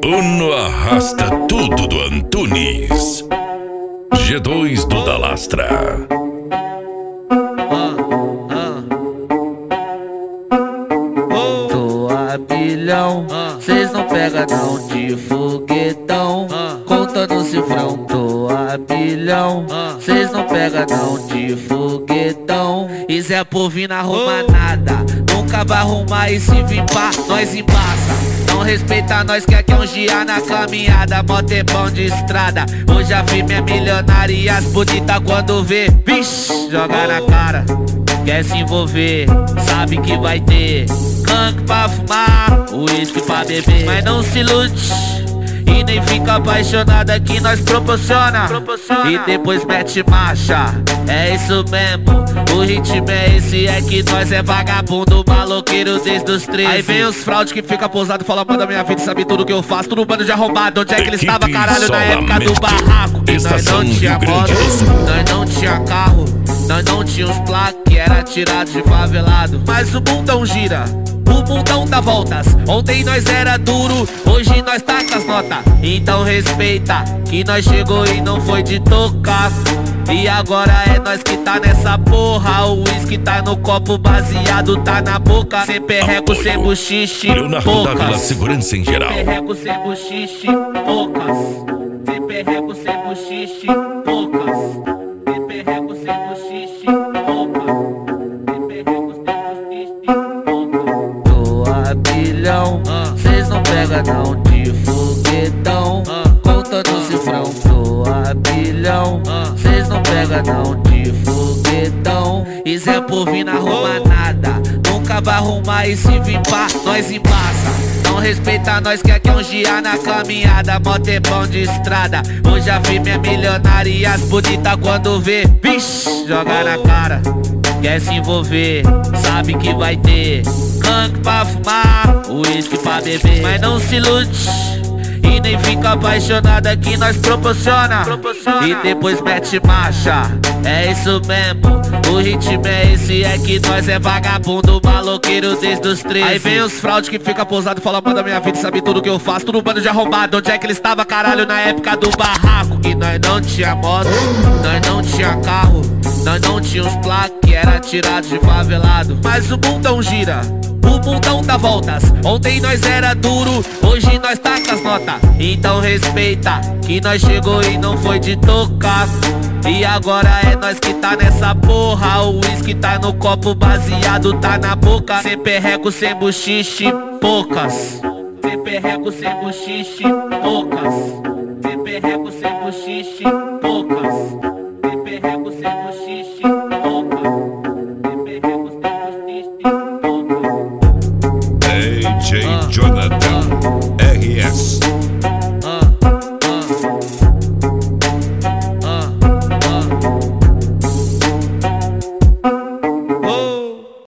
Uno arrasta tudo do Antunes. G2 do Dalastra. Tô a bilhão, cês não pega não de foguetão, contando cifrão. Tô a bilhão, cês não pega não de foguetão. E Zé Povinho não arruma nada, nunca vai arrumar. E se vir pá, nós embaça. Não respeita nós que aqui é um gia na caminhada, mó tempão de estrada. Hoje a firme é milionária e as bonitas quando vê, vixe, joga na cara. Quer se envolver, sabe que vai ter canque pra fumar, uísque pra beber. Mas não se ilude e nem fica apaixonada que nós proporciona. E depois mete marcha, é isso mesmo. O ritmo é esse, é que nós é vagabundo, maloqueiro desde os 13. Aí vem os fraude que fica pousado, fala manda minha vida, sabe tudo que eu faço. Tudo bando de arrombado, onde é que ele estava, caralho, na época do barraco. E nós não tinha moto, nós não tinha carro, nós não tinha os plaques que era tirado de favelado. Mas o mundão gira, o mundão dá voltas. Ontem nós era duro, hoje nós tá com as notas. Então respeita, que nós chegou e não foi de tocar. E agora é nós que tá nessa porra. O uísque tá no copo, baseado tá na boca. Sem perreco, sem buchiche, poucas. Segurança em geral. Sem perreco, sem buchiche, poucas. Sem perreco, sem buchiche, poucas. Sem perreco, sem buchiche, poucas. Sem perreco, sem buchiche, poucas. Tô a bilhão, cês não pega não de foguetão, contando cifrão. Tô a bilhão, cês não pega não de foguetão. E Zé Povinho não arruma nada, nunca vai arrumar. E se vir pá, nós embaça. Não respeita nós que aqui é um gia na caminhada, mó tempão de estrada. Hoje a firme é milionária e as bonitas quando vê, vixe, joga na cara. Quer se envolver, sabe que vai ter canque pra fumar, uísque pra beber. Mas não se ilude e nem fica apaixonada que nós proporciona. E depois mete marcha, é isso mesmo. O ritmo é esse, é que nós é vagabundo, maloqueiro desde os 13. Aí vem os fraude que fica pousado, fala manda minha vida, sabe tudo que eu faço. Tudo bando de arrombado, onde é que ele estava, caralho, na época do barraco. Que nós não tinha moto, nós não tinha carro, nós não tinha os plaques que era tirado de favelado. Mas o mundão gira, o mundão dá voltas. Ontem nós era duro, hoje nós tá com as notas. Então respeita, que nós chegou e não foi de tocar. E agora é nós que tá nessa porra. O uísque tá no copo, baseado tá na boca. Sem perreco, sem buchiche, poucas. Sem perreco, sem buchiche, poucas. Sem perreco, sem buchiche, poucas. Sem perreco, sem buchiche, poucas. Sem perreco, sem buchiche, poucas. DJ Jonathan RS.